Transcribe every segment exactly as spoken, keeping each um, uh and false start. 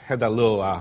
had that little uh,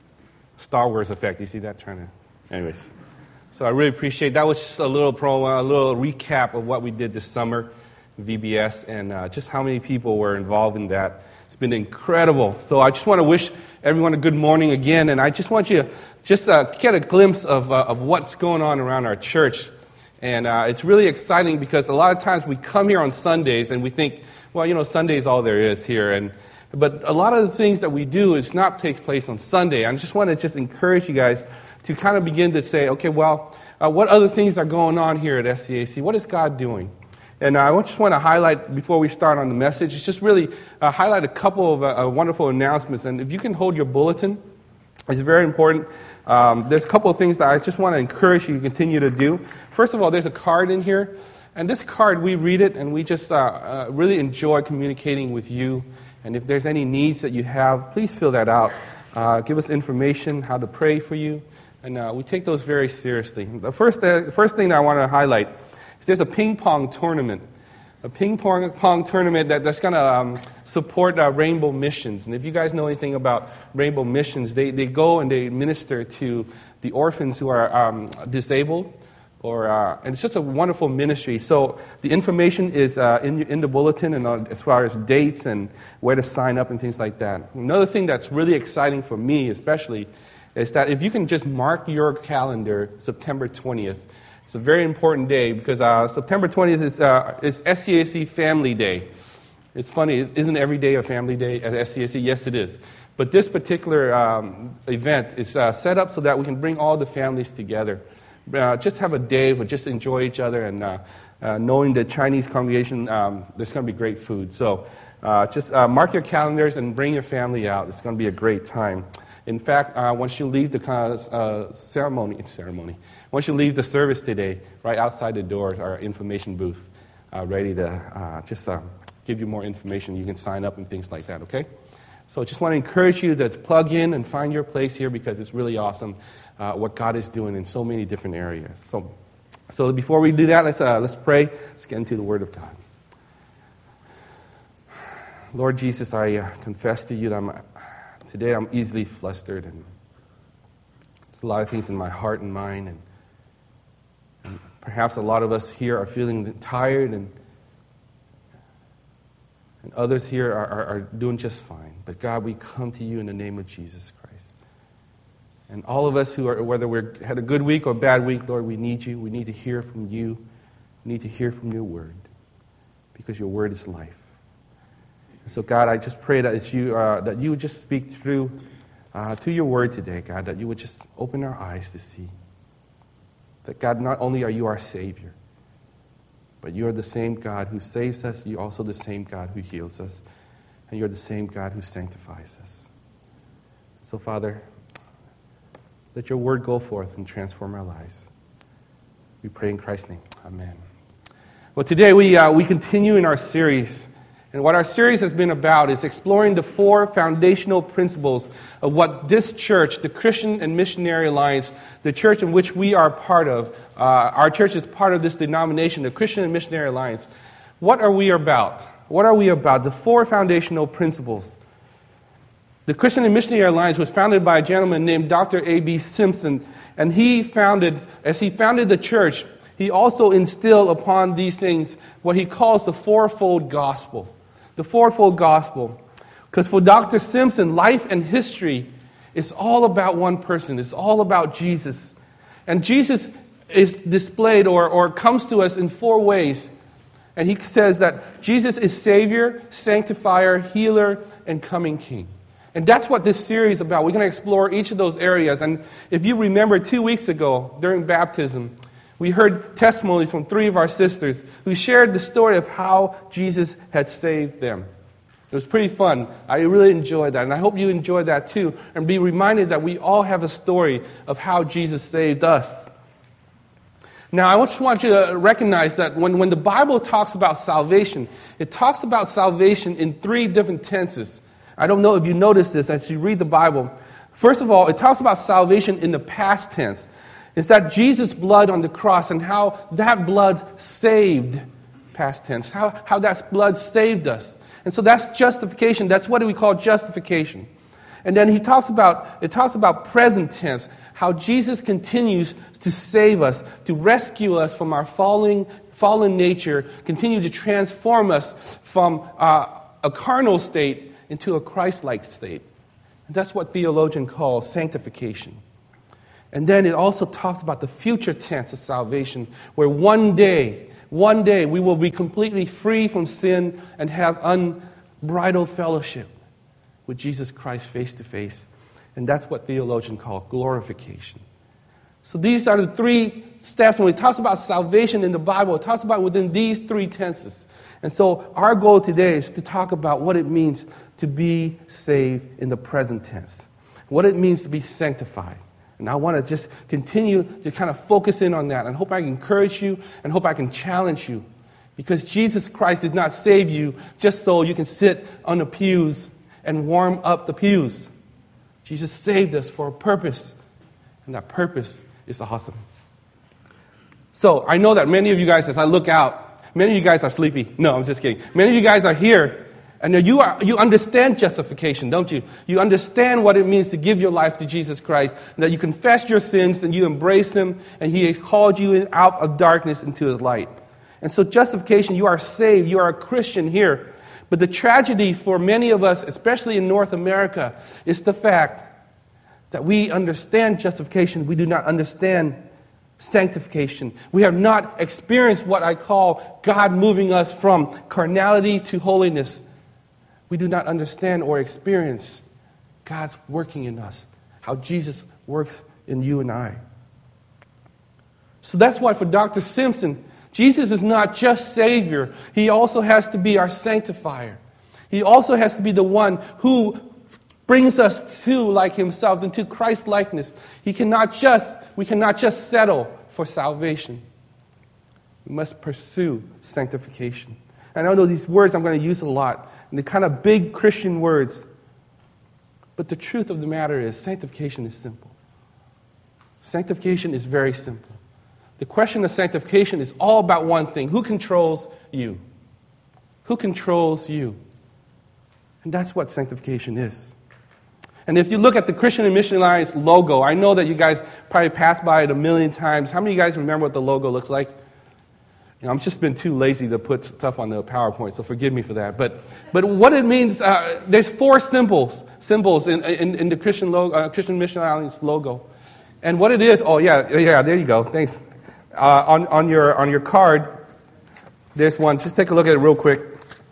Star Wars effect. You see that? Trying to, anyways. So I really appreciate that. Was just a little promo, a little recap of what we did this summer, V B S, and uh, just how many people were involved in that. It's been incredible. So I just want to wish everyone a good morning again, and I just want you to just uh, get a glimpse of uh, of what's going on around our church. And uh, it's really exciting because a lot of times we come here on Sundays and we think, well, you know, Sunday's all there is here, and but a lot of the things that we do is not take place on Sunday. I just want to just encourage you guys to kind of begin to say, okay, well, uh, what other things are going on here at S C A C? What is God doing? And uh, I just want to highlight, before we start on the message, is just really uh, highlight a couple of uh, wonderful announcements. And if you can hold your bulletin, it's very important. Um, there's a couple of things that I just want to encourage you to continue to do. First of all, there's a card in here. And this card, we read it, and we just uh, uh, really enjoy communicating with you. And if there's any needs that you have, please fill that out. Uh, give us information, how to pray for you. And uh, we take those very seriously. The first, uh, the first thing that I want to highlight is there's a ping pong tournament. A ping pong, pong tournament that, that's going to um, support uh, Rainbow Missions. And if you guys know anything about Rainbow Missions, they, they go and they minister to the orphans who are um, disabled. Or uh, and it's just a wonderful ministry. So the information is uh, in in the bulletin, and uh, as far as dates and where to sign up and things like that. Another thing that's really exciting for me, especially, is that if you can just mark your calendar, September twentieth. It's a very important day because uh, September twentieth is uh, is S C A C Family Day. It's funny, isn't every day a family day at S C A C? Yes, it is. But this particular um, event is uh, set up so that we can bring all the families together. Uh, just have a day, but just enjoy each other, and uh, uh, knowing the Chinese congregation, um, there's going to be great food. So uh, just uh, mark your calendars and bring your family out. It's going to be a great time. In fact, uh, once you leave the uh, ceremony, ceremony, once you leave the service today, right outside the door is our information booth, uh, ready to uh, just uh, give you more information. You can sign up and things like that, okay? So I just want to encourage you to plug in and find your place here because it's really awesome. Uh, what God is doing in so many different areas. So, so before we do that, let's uh, let's pray. Let's get into the Word of God. Lord Jesus, I uh, confess to you that I'm, today I'm easily flustered, and there's a lot of things in my heart and mind, and, and perhaps a lot of us here are feeling tired, and and others here are, are, are doing just fine. But God, we come to you in the name of Jesus Christ. And all of us who are, whether we've had a good week or a bad week, Lord, we need you. We need to hear from you. We need to hear from your word, because your word is life. And so, God, I just pray that it's you, uh, that you would just speak through uh, to your word today, God, that you would just open our eyes to see that, God, not only are you our Savior, but you are the same God who saves us. You're also the same God who heals us. And you're the same God who sanctifies us. So, Father, let your word go forth and transform our lives. We pray in Christ's name. Amen. Well, today we uh, we continue in our series. And what our series has been about is exploring the four foundational principles of what this church, the Christian and Missionary Alliance, the church in which we are part of, uh, our church is part of this denomination, the Christian and Missionary Alliance. What are we about? What are we about? The four foundational principles. The Christian and Missionary Alliance was founded by a gentleman named Doctor A B Simpson, and he founded, as he founded the church, he also instilled upon these things what he calls the fourfold gospel. The fourfold gospel. Because for Doctor Simpson, life and history is all about one person. It's all about Jesus. And Jesus is displayed or, or comes to us in four ways. And he says that Jesus is Savior, Sanctifier, Healer, and Coming King. And that's what this series is about. We're going to explore each of those areas. And if you remember two weeks ago during baptism, we heard testimonies from three of our sisters who shared the story of how Jesus had saved them. It was pretty fun. I really enjoyed that. And I hope you enjoyed that too. And be reminded that we all have a story of how Jesus saved us. Now, I just want you to recognize that when, when the Bible talks about salvation, it talks about salvation in three different tenses. I don't know if you notice this as you read the Bible. First of all, it talks about salvation in the past tense. It's that Jesus' blood on the cross and how that blood saved, past tense, how, how that blood saved us. And so that's justification. That's what we call justification. And then he talks about, it talks about present tense, how Jesus continues to save us, to rescue us from our falling, fallen nature, continue to transform us from uh, a carnal state into a Christ-like state. And that's what theologians call sanctification. And then it also talks about the future tense of salvation, where one day, one day we will be completely free from sin and have unbridled fellowship with Jesus Christ face to face. And that's what theologians call glorification. So these are the three steps. When it talks about salvation in the Bible, it talks about within these three tenses. And so our goal today is to talk about what it means to be saved in the present tense, what it means to be sanctified. And I want to just continue to kind of focus in on that and hope I can encourage you and hope I can challenge you, because Jesus Christ did not save you just so you can sit on the pews and warm up the pews. Jesus saved us for a purpose, and that purpose is awesome. So I know that many of you guys, as I look out, many of you guys are sleepy. No, I'm just kidding. Many of you guys are here, and you are you understand justification, don't you? You understand what it means to give your life to Jesus Christ, and that you confess your sins, and you embrace Him, and He has called you in, out of darkness into His light. And so justification, you are saved, you are a Christian here. But the tragedy for many of us, especially in North America, is the fact that we understand justification, we do not understand sanctification. We have not experienced what I call God moving us from carnality to holiness. We do not understand or experience God's working in us, how Jesus works in you and I. So that's why for Doctor Simpson, Jesus is not just Savior. He also has to be our sanctifier. He also has to be the one who brings us to like Himself, into Christ-likeness. He cannot just, we cannot just settle for salvation. We must pursue sanctification. And I know these words I'm going to use a lot, and they're kind of big Christian words. But the truth of the matter is, sanctification is simple. Sanctification is very simple. The question of sanctification is all about one thing. Who controls you? Who controls you? And that's what sanctification is. And if you look at the Christian and Mission Alliance logo, I know that you guys probably passed by it a million times. How many of you guys remember what the logo looks like? You know, I've just been too lazy to put stuff on the PowerPoint, so forgive me for that. But but what it means, uh, there's four symbols symbols in, in, in the Christian, logo, uh, Christian Mission Alliance logo. And what it is, oh yeah, yeah, there you go, thanks. Uh, on, on, your, on your card, there's one. Just take a look at it real quick.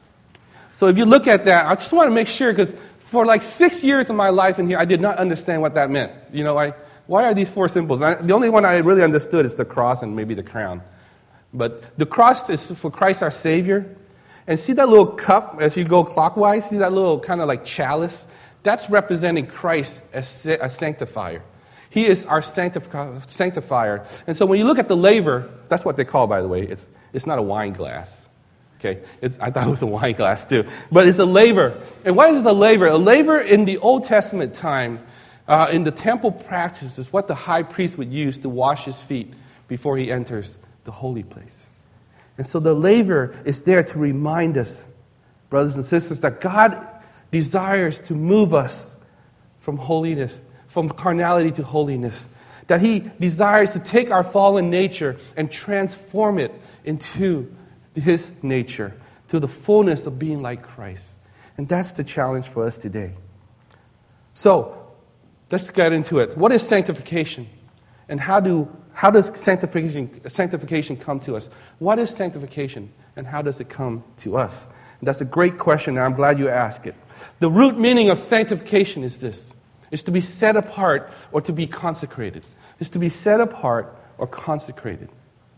So if you look at that, I just want to make sure, because for like six years of my life in here, I did not understand what that meant. You know, I, why are these four symbols? I, the only one I really understood is the cross and maybe the crown. But the cross is for Christ our Savior. And see that little cup as you go clockwise? See that little kind of like chalice? That's representing Christ as a sanctifier. He is our sanctif- sanctifier. And so when you look at the laver, that's what they call, by the way. It's, it's not a wine glass. Okay, it's, I thought it was a wine glass too. But it's a laver. And what is the laver? A laver in the Old Testament time, uh, in the temple practice, is what the high priest would use to wash his feet before he enters the holy place. And so the laver is there to remind us, brothers and sisters, that God desires to move us from holiness, from carnality to holiness. That He desires to take our fallen nature and transform it into His nature, to the fullness of being like Christ. And that's the challenge for us today. So, let's get into it. What is sanctification? And how do how does sanctification sanctification come to us? What is sanctification, and how does it come to us? And that's a great question, and I'm glad you asked it. The root meaning of sanctification is this. It's to be set apart or to be consecrated. It's to be set apart or consecrated.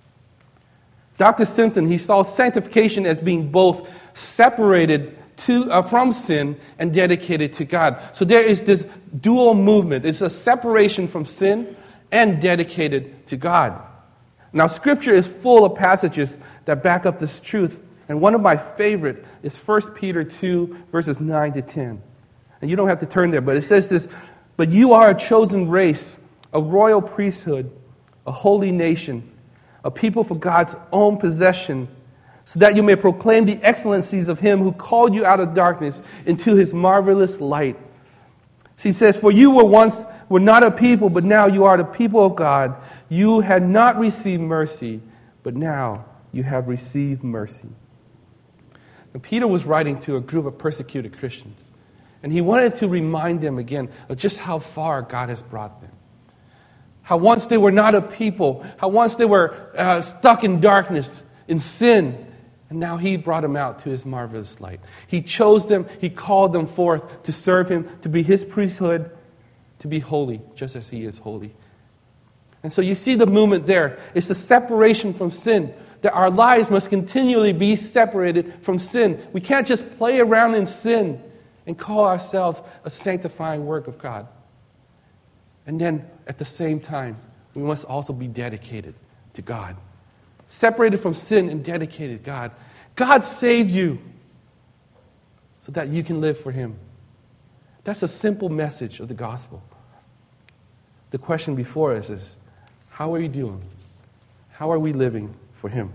Doctor Simpson, he saw sanctification as being both separated to, uh, from sin and dedicated to God. So there is this dual movement. It's a separation from sin and dedicated to God. Now, Scripture is full of passages that back up this truth. And one of my favorite is First Peter two, verses nine to ten. And you don't have to turn there, but it says this, "But you are a chosen race, a royal priesthood, a holy nation, a people for God's own possession, so that you may proclaim the excellencies of Him who called you out of darkness into His marvelous light." So he says, for you were once were not a people, but now you are the people of God. You had not received mercy, but now you have received mercy. And Peter was writing to a group of persecuted Christians. And he wanted to remind them again of just how far God has brought them. How once they were not a people. How once they were uh, stuck in darkness, in sin. And now he brought them out to his marvelous light. He chose them. He called them forth to serve him, to be his priesthood, to be holy, just as he is holy. And so you see the movement there. It's the separation from sin. That our lives must continually be separated from sin. We can't just play around in sin and call ourselves a sanctifying work of God. And then at the same time, we must also be dedicated to God. Separated from sin and dedicated to God. God saved you so that you can live for him. That's a simple message of the gospel. The question before us is, how are you doing? How are we living for him?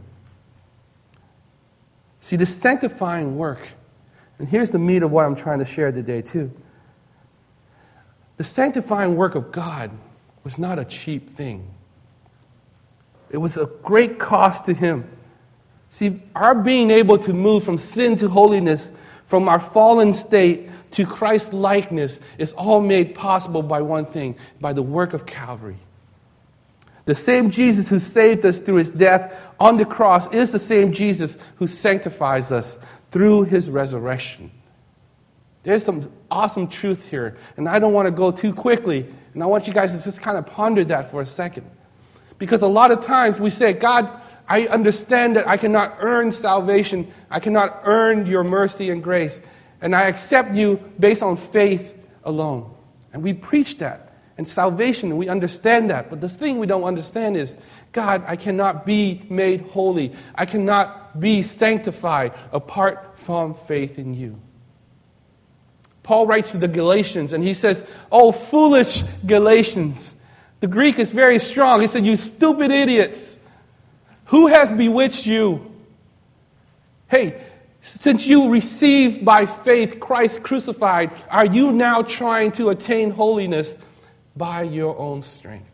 See, this sanctifying work, and here's the meat of what I'm trying to share today too. The sanctifying work of God was not a cheap thing. It was a great cost to him. See, our being able to move from sin to holiness, from our fallen state to Christ's likeness, is all made possible by one thing, by the work of Calvary. The same Jesus who saved us through his death on the cross is the same Jesus who sanctifies us through his resurrection. There's some awesome truth here, and I don't want to go too quickly, and I want you guys to just kind of ponder that for a second. Because a lot of times we say, God, I understand that I cannot earn salvation. I cannot earn your mercy and grace. And I accept you based on faith alone. And we preach that. And salvation, we understand that. But the thing we don't understand is, God, I cannot be made holy. I cannot be sanctified apart from faith in you. Paul writes to the Galatians and he says, oh, foolish Galatians. The Greek is very strong. He said, you stupid idiots. Who has bewitched you? Hey, since you received by faith Christ crucified, are you now trying to attain holiness by your own strength?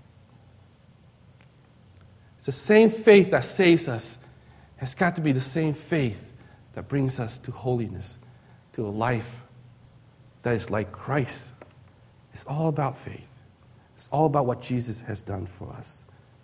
It's the same faith that saves us. It's got to be the same faith that brings us to holiness, to a life that is like Christ. It's all about faith. It's all about what Jesus has done for us.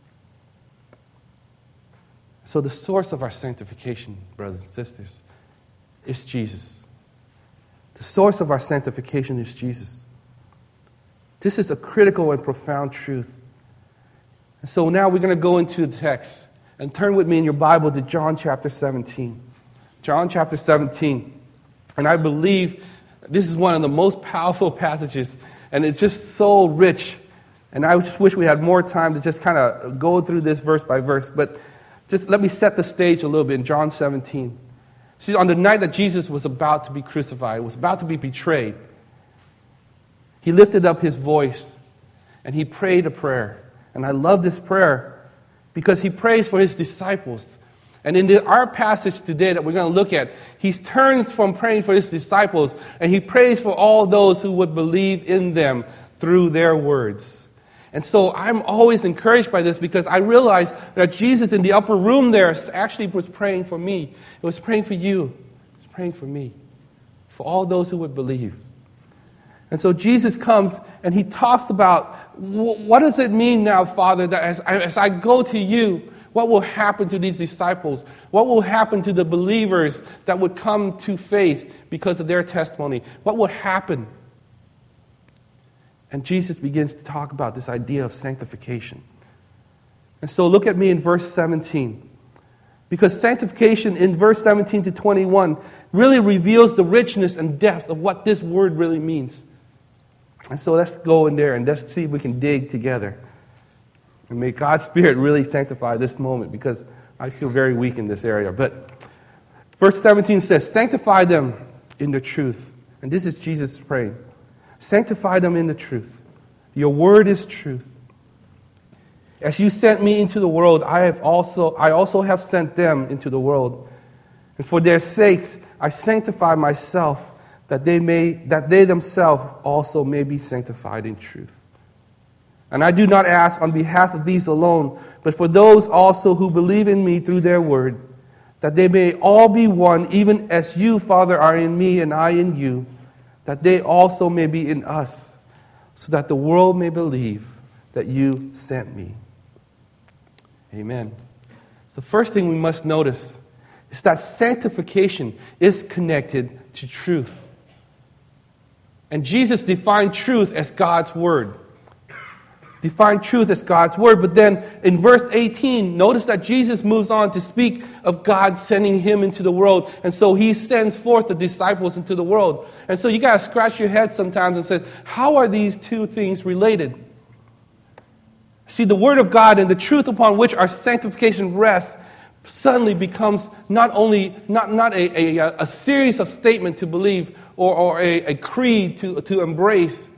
So the source of our sanctification, brothers and sisters, is Jesus. The source of our sanctification is Jesus. This is a critical and profound truth. And so now we're going to go into the text. And turn with me in your Bible to John chapter seventeen. John chapter seventeen. And I believe this is one of the most powerful passages. And it's just so rich. And I just wish we had more time to just kind of go through this verse by verse. But just let me set the stage a little bit in John seventeen. See, on the night that Jesus was about to be crucified, was about to be betrayed, he lifted up his voice and he prayed a prayer. And I love this prayer because he prays for his disciples. And in the, our passage today that we're going to look at, he turns from praying for his disciples and he prays for all those who would believe in them through their words. And so I'm always encouraged by this because I realize that Jesus in the upper room there actually was praying for me. It was praying for you. It was praying for me. For all those who would believe. And so Jesus comes and he talks about, what does it mean now, Father, that as I, as I go to you, what will happen to these disciples? What will happen to the believers that would come to faith because of their testimony? What will happen? And Jesus begins to talk about this idea of sanctification. And so look at me in verse seventeen. Because sanctification in verse seventeen to twenty-one really reveals the richness and depth of what this word really means. And so let's go in there and let's see if we can dig together. And may God's Spirit really sanctify this moment because I feel very weak in this area. But verse seventeen says, sanctify them in the truth. And this is Jesus praying. Sanctify them in the truth. Your word is truth. As you sent me into the world, I have also I also have sent them into the world. And for their sakes I sanctify myself, that they may that they themselves also may be sanctified in truth. And I do not ask on behalf of these alone, but for those also who believe in me through their word, that they may all be one, even as you, Father, are in me and I in you, that they also may be in us, so that the world may believe that you sent me. Amen. The first thing we must notice is that sanctification is connected to truth. And Jesus defined truth as God's word. Defined truth as God's word. But then in verse eighteen, notice that Jesus moves on to speak of God sending him into the world. And so he sends forth the disciples into the world. And so you got to scratch your head sometimes and say, how are these two things related? See, the word of God and the truth upon which our sanctification rests suddenly becomes not only not, not a, a, a series of statements to believe or, or a, a creed to, to embrace,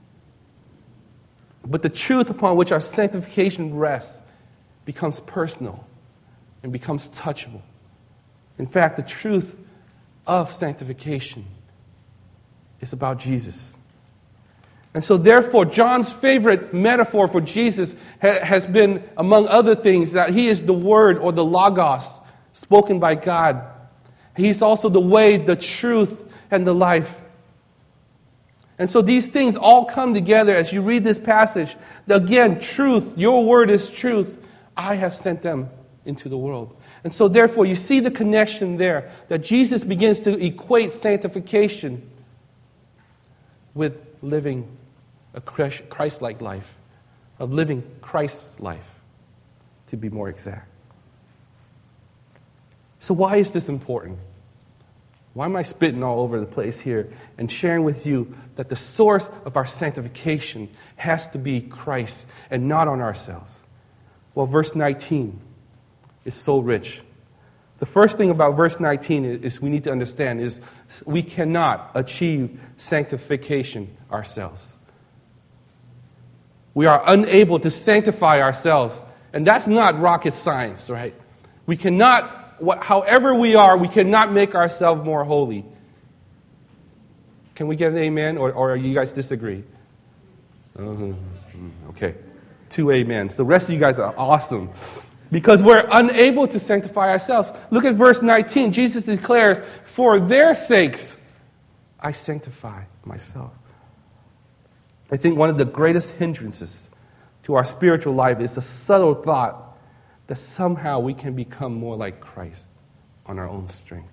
but the truth upon which our sanctification rests becomes personal and becomes touchable. In fact, the truth of sanctification is about Jesus. And so therefore, John's favorite metaphor for Jesus ha- has been, among other things, that he is the word or the logos spoken by God. He's also the way, the truth, and the life. And so these things all come together as you read this passage. Again, truth, your word is truth. I have sent them into the world. And so therefore, you see the connection there, that Jesus begins to equate sanctification with living a Christ-like life, of living Christ's life, to be more exact. So why is this important? Why am I spitting all over the place here and sharing with you that the source of our sanctification has to be Christ and not on ourselves? Well, verse nineteen is so rich. The first thing about verse nineteen is, is we need to understand is we cannot achieve sanctification ourselves. We are unable to sanctify ourselves. And that's not rocket science, right? We cannot, what, however we are, we cannot make ourselves more holy. Can we get an amen? Or, or you guys disagree? Uh-huh. Okay. Two amens. The rest of you guys are awesome. Because we're unable to sanctify ourselves. Look at verse nineteen. Jesus declares, for their sakes, I sanctify myself. I think one of the greatest hindrances to our spiritual life is the subtle thought that somehow we can become more like Christ on our own strength.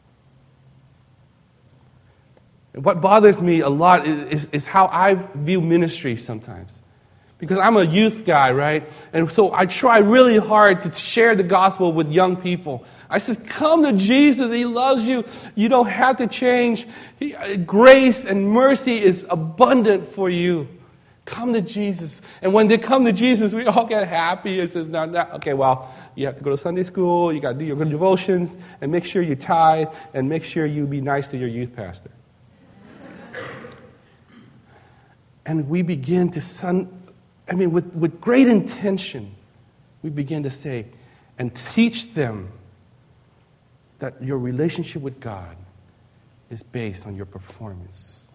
And what bothers me a lot is, is, is how I view ministry sometimes. Because I'm a youth guy, right? And so I try really hard to share the gospel with young people. I say, come to Jesus. He loves you. You don't have to change. He, grace and mercy is abundant for you. Come to Jesus. And when they come to Jesus, we all get happy. It's just not, not, okay, well, you have to go to Sunday school. You got to do your good devotions. And make sure you tithe. And make sure you be nice to your youth pastor. And we begin to... Sun, I mean, with, with great intention, we begin to say and teach them that your relationship with God is based on your performance.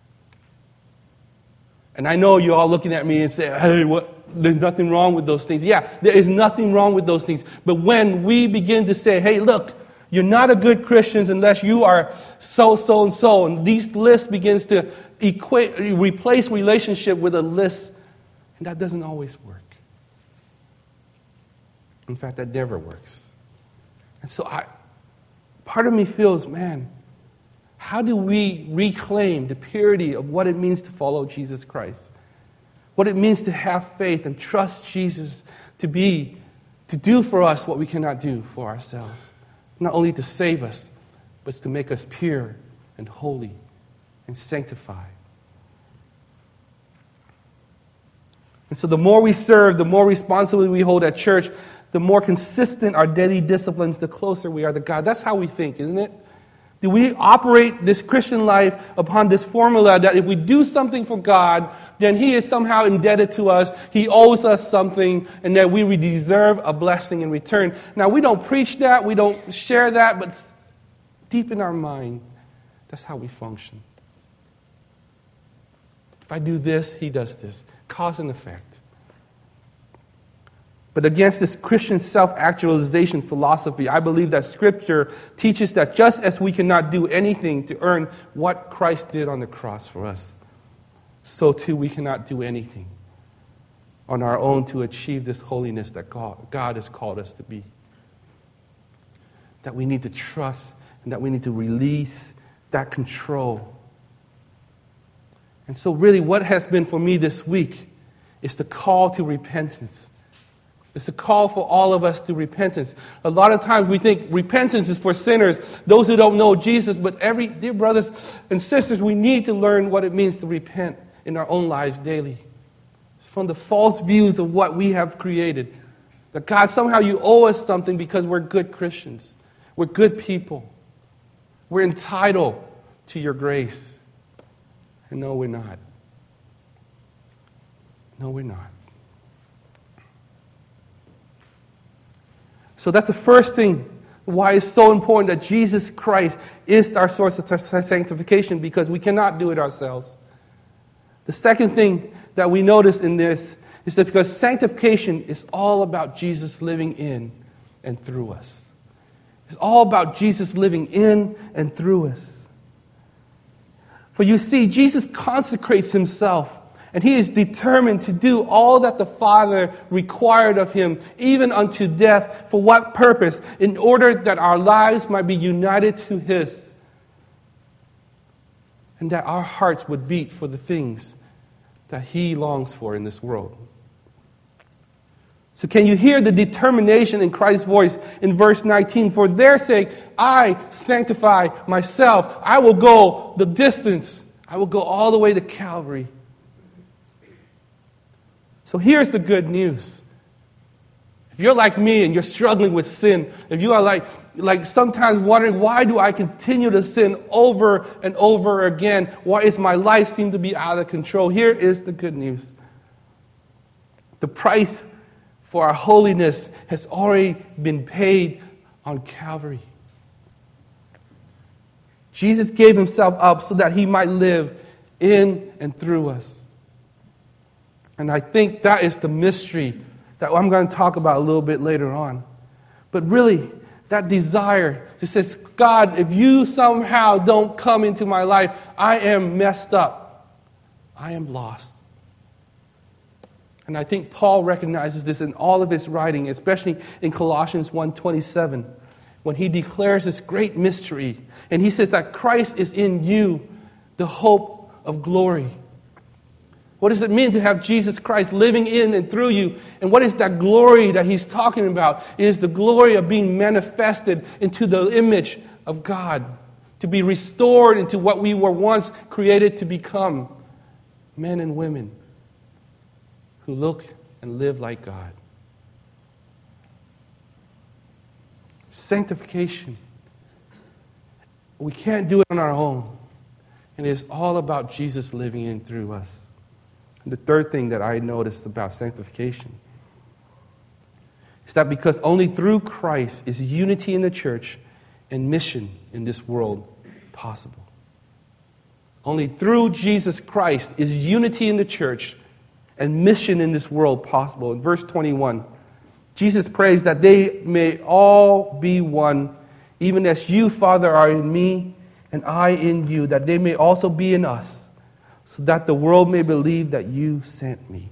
And I know you're all looking at me and say, hey, what? There's nothing wrong with those things. Yeah, there is nothing wrong with those things. But when we begin to say, hey, look, you're not a good Christian unless you are so, so, and so, and these lists begins to equate, replace relationship with a list. And that doesn't always work. In fact, that never works. And so I, part of me feels, man, how do we reclaim the purity of what it means to follow Jesus Christ? What it means to have faith and trust Jesus to be, to do for us what we cannot do for ourselves. Not only to save us, but to make us pure and holy and sanctified. And so the more we serve, the more responsibility we hold at church, the more consistent our daily disciplines, the closer we are to God. That's how we think, isn't it? Do we operate this Christian life upon this formula that if we do something for God, then He is somehow indebted to us, He owes us something, and that we deserve a blessing in return? Now, we don't preach that, we don't share that, but deep in our mind, That's how we function. If I do this, he does this. Cause and effect. But against this Christian self-actualization philosophy, I believe that Scripture teaches that just as we cannot do anything to earn what Christ did on the cross for us, so too we cannot do anything on our own to achieve this holiness that God, God has called us to be. That we need to trust and that we need to release that control. And so really what has been for me this week is the call to repentance. It's a call for all of us to repentance. A lot of times we think repentance is for sinners, those who don't know Jesus. But every, dear brothers and sisters, we need to learn what it means to repent in our own lives daily. From the false views of what we have created. That God, somehow you owe us something because we're good Christians. We're good people. We're entitled to your grace. And no, we're not. No, we're not. So that's the first thing why it's so important that Jesus Christ is our source of sanctification, because we cannot do it ourselves. The second thing that we notice in this is that because sanctification is all about Jesus living in and through us. It's all about Jesus living in and through us. For you see, Jesus consecrates himself. And he is determined to do all that the Father required of him, even unto death. For what purpose? In order that our lives might be united to his. And that our hearts would beat for the things that he longs for in this world. So can you hear the determination in Christ's voice in verse nineteen? For their sake, I sanctify myself. I will go the distance. I will go all the way to Calvary. So here's the good news. If you're like me and you're struggling with sin, if you are like, like sometimes wondering, why do I continue to sin over and over again? Why is my life seem to be out of control? Here is the good news. The price for our holiness has already been paid on Calvary. Jesus gave himself up so that he might live in and through us. And I think that is the mystery that I'm going to talk about a little bit later on. But really, that desire to say, God, if you somehow don't come into my life, I am messed up. I am lost. And I think Paul recognizes this in all of his writing, especially in Colossians one twenty-seven, when he declares this great mystery. And he says that Christ is in you, the hope of glory. What does it mean to have Jesus Christ living in and through you? And what is that glory that he's talking about? It is the glory of being manifested into the image of God, to be restored into what we were once created to become, men and women who look and live like God. Sanctification. We can't do it on our own. And it's all about Jesus living in through us. The third thing that I noticed about sanctification is that because only through Christ is unity in the church and mission in this world possible. Only through Jesus Christ is unity in the church and mission in this world possible. In verse twenty-one, Jesus prays that they may all be one, even as you, Father, are in me and I in you, that they may also be in us, so that the world may believe that you sent me.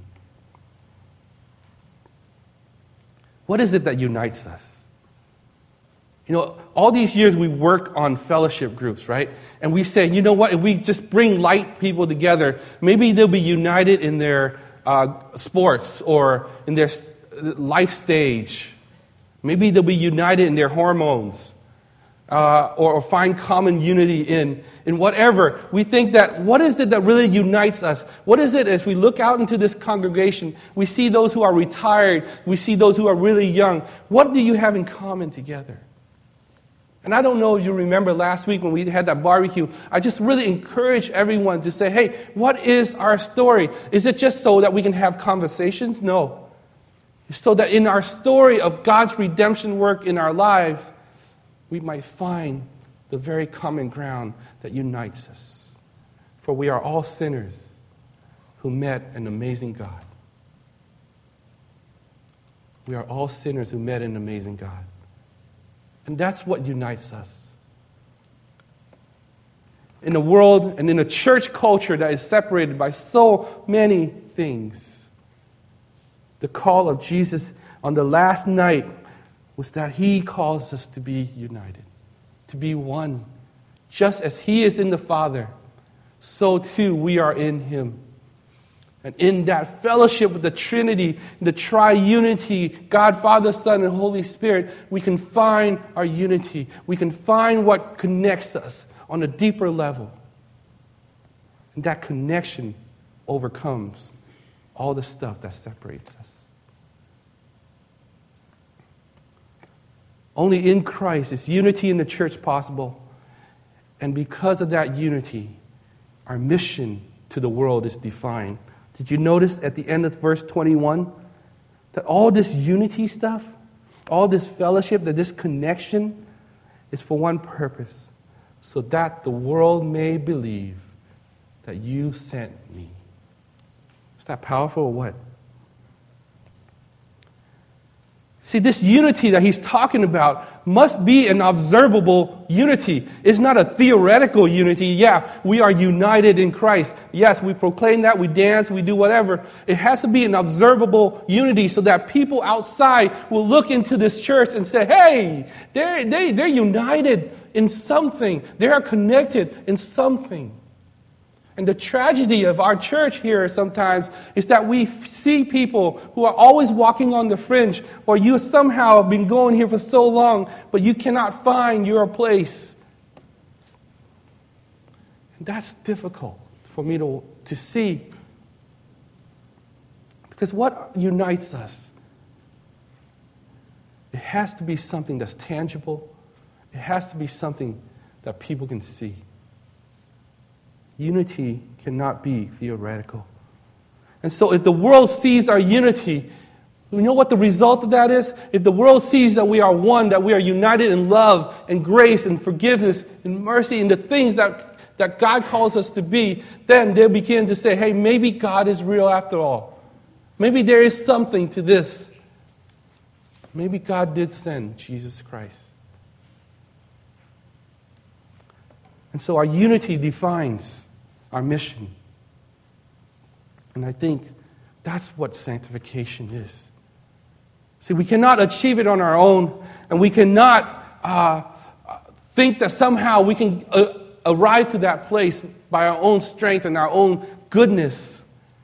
What is it that unites us? You know, all these years we work on fellowship groups, right? And we say, you know what, if we just bring light people together, maybe they'll be united in their uh, sports or in their life stage. Maybe they'll be united in their hormones. Uh, or, or find common unity in, in whatever. We think that, what is it that really unites us? What is it as we look out into this congregation, we see those who are retired, we see those who are really young. What do you have in common together? And I don't know if you remember last week when we had that barbecue, I just really encourage everyone to say, hey, what is our story? Is it just so that we can have conversations? No. It's so that in our story of God's redemption work in our lives, we might find the very common ground that unites us. For we are all sinners who met an amazing God. We are all sinners who met an amazing God. And that's what unites us. In a world and in a church culture that is separated by so many things, the call of Jesus on the last night was that he calls us to be united, to be one. Just as he is in the Father, so too we are in him. And in that fellowship with the Trinity, the triunity, God, Father, Son, and Holy Spirit, we can find our unity. We can find what connects us on a deeper level. And that connection overcomes all the stuff that separates us. Only in Christ is unity in the church possible. And because of that unity, our mission to the world is defined. Did you notice at the end of verse twenty-one that all this unity stuff, all this fellowship, that this connection is for one purpose, so that the world may believe that you sent me. Is that powerful or what? See, this unity that he's talking about must be an observable unity. It's not a theoretical unity. Yeah, we are united in Christ. Yes, we proclaim that, we dance, we do whatever. It has to be an observable unity so that people outside will look into this church and say, hey, they're, they, they're united in something. They are connected in something. And the tragedy of our church here sometimes is that we see people who are always walking on the fringe, or you somehow have been going here for so long, but you cannot find your place. And that's difficult for me to, to see. Because what unites us? It has to be something that's tangible. It has to be something that people can see. Unity cannot be theoretical. And so if the world sees our unity, you know what the result of that is? If the world sees that we are one, that we are united in love and grace and forgiveness and mercy and the things that, that God calls us to be, then they'll begin to say, hey, maybe God is real after all. Maybe there is something to this. Maybe God did send Jesus Christ. And so our unity defines our mission. And I think that's what sanctification is. See, we cannot achieve it on our own, and we cannot uh, think that somehow we can uh, arrive to that place by our own strength and our own goodness.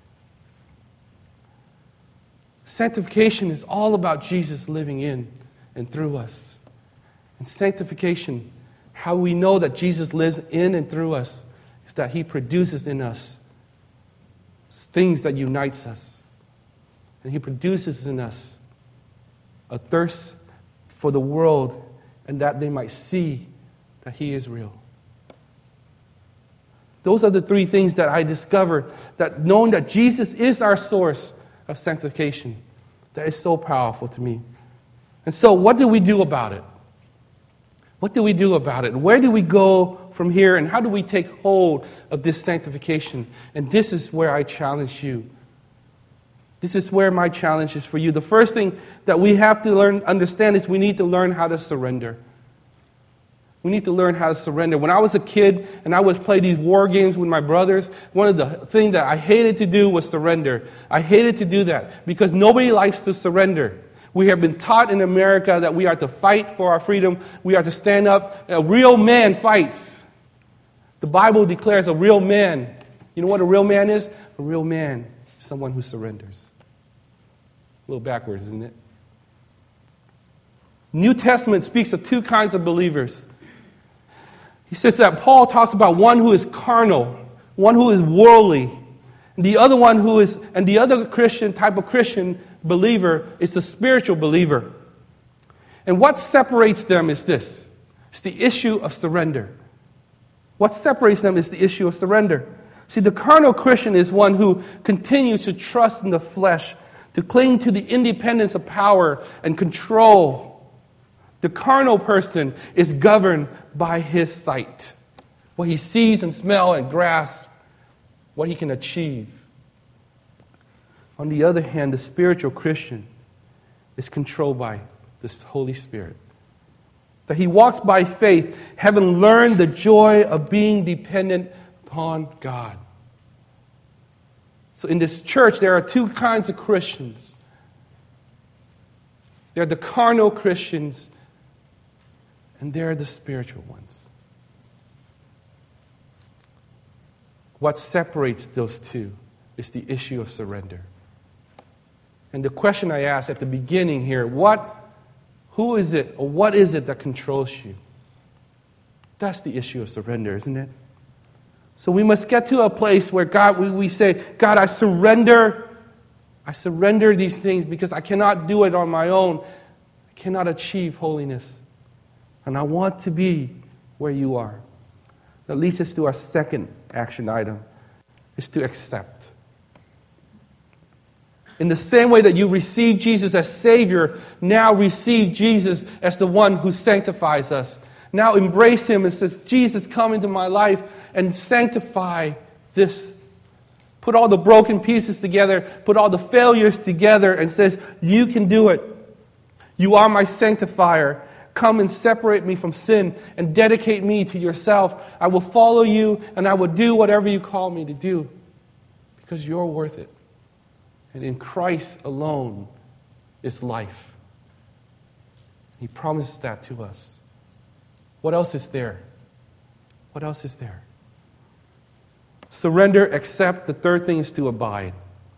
Sanctification is all about Jesus living in and through us. And sanctification, how we know that Jesus lives in and through us, is that he produces in us things that unites us. And he produces in us a thirst for the world, and that they might see that he is real. Those are the three things that I discovered, that knowing that Jesus is our source of sanctification, that is so powerful to me. And so what do we do about it? What do we do about it? Where do we go from here, and how do we take hold of this sanctification? And this is where I challenge you. This is where my challenge is for you. The first thing that we have to learn, understand, is we need to learn how to surrender. We need to learn how to surrender. When I was a kid and I would play these war games with my brothers, one of the things that I hated to do was surrender. I hated to do that because nobody likes to surrender. We have been taught in America that we are to fight for our freedom. We are to stand up. A real man fights. The Bible declares a real man. You know what a real man is? A real man is someone who surrenders. A little backwards, isn't it? New Testament speaks of two kinds of believers. He says that Paul talks about one who is carnal, one who is worldly, and the other one who is, and the other Christian type of Christian believer is the spiritual believer. And what separates them is this. It's the issue of surrender. What separates them is the issue of surrender. See, the carnal Christian is one who continues to trust in the flesh, to cling to the independence of power and control. The carnal person is governed by his sight, what he sees and smells and grasps, what he can achieve. On the other hand, the spiritual Christian is controlled by the Holy Spirit. That he walks by faith, having learned the joy of being dependent upon God. So in this church, there are two kinds of Christians. There are the carnal Christians, and there are the spiritual ones. What separates those two is the issue of surrender. And the question I asked at the beginning here, what, who is it, or what is it that controls you? That's the issue of surrender, isn't it? So we must get to a place where God, we, we say, God, I surrender. I surrender these things because I cannot do it on my own. I cannot achieve holiness. And I want to be where you are. That leads us to our second action item, is to accept. In the same way that you receive Jesus as Savior, now receive Jesus as the one who sanctifies us. Now embrace Him and says, Jesus, come into my life and sanctify this. Put all the broken pieces together, put all the failures together and says, you can do it. You are my sanctifier. Come and separate me from sin and dedicate me to yourself. I will follow you and I will do whatever you call me to do because you're worth it. And in Christ alone is life. He promises that to us. What else is there? What else is there? Surrender, accept. The third thing is to abide.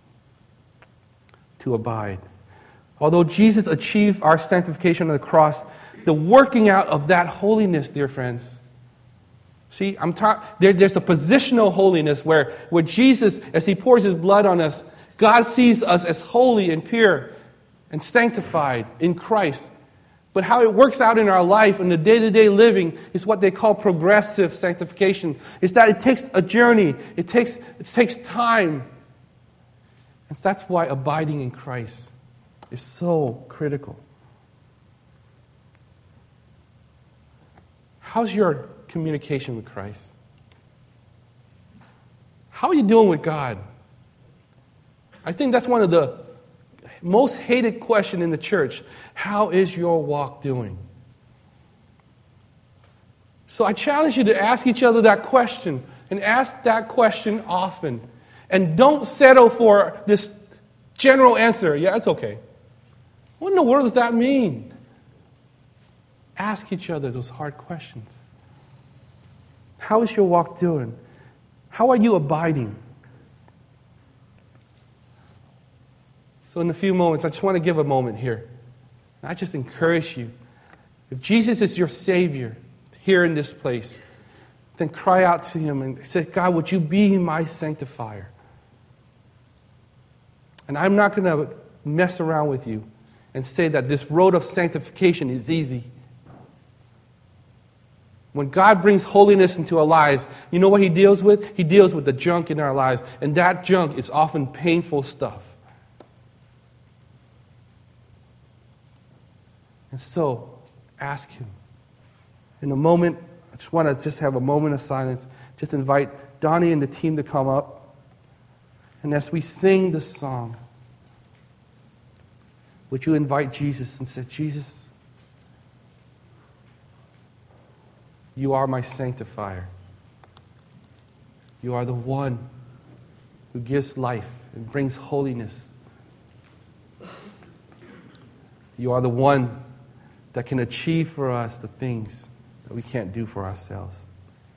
To abide. Although Jesus achieved our sanctification on the cross, the working out of that holiness, dear friends. See, I'm ta- there, there's a positional holiness where, where Jesus, as He pours His blood on us, God sees us as holy and pure and sanctified in Christ. But how it works out in our life, in the day-to-day living, is what they call progressive sanctification. It's that it takes a journey. It takes, it takes time. And that's why abiding in Christ is so critical. How's your communication with Christ? How are you doing with God? I think that's one of the most hated questions in the church. How is your walk doing? So I challenge you to ask each other that question and ask that question often. And don't settle for this general answer. Yeah, it's okay. What in the world does that mean? Ask each other those hard questions. How is your walk doing? How are you abiding? So in a few moments, I just want to give a moment here. I just encourage you. If Jesus is your Savior here in this place, then cry out to Him and say, God, would you be my sanctifier? And I'm not going to mess around with you and say that this road of sanctification is easy. When God brings holiness into our lives, you know what He deals with? He deals with the junk in our lives. And that junk is often painful stuff. And so, ask Him. In a moment, I just want to just have a moment of silence. Just invite Donnie and the team to come up. And as we sing this song, would you invite Jesus and say, Jesus, you are my sanctifier. You are the one who gives life and brings holiness. You are the one that can achieve for us the things that we can't do for ourselves.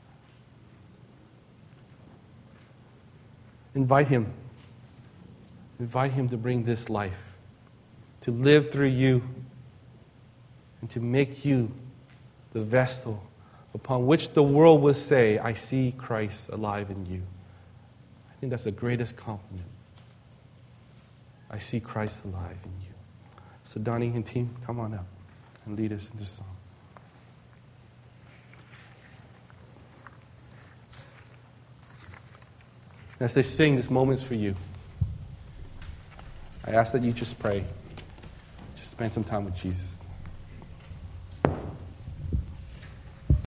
Invite Him. Invite Him to bring this life, to live through you, and to make you the vessel upon which the world will say, I see Christ alive in you. I think that's the greatest compliment. I see Christ alive in you. So Donnie and team, come on up and lead us in this song. As they sing, this moment's for you. I ask that you just pray. Just spend some time with Jesus.